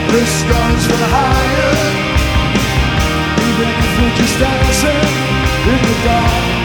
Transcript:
This goes for the higher. Even if we're just dancing in the dark.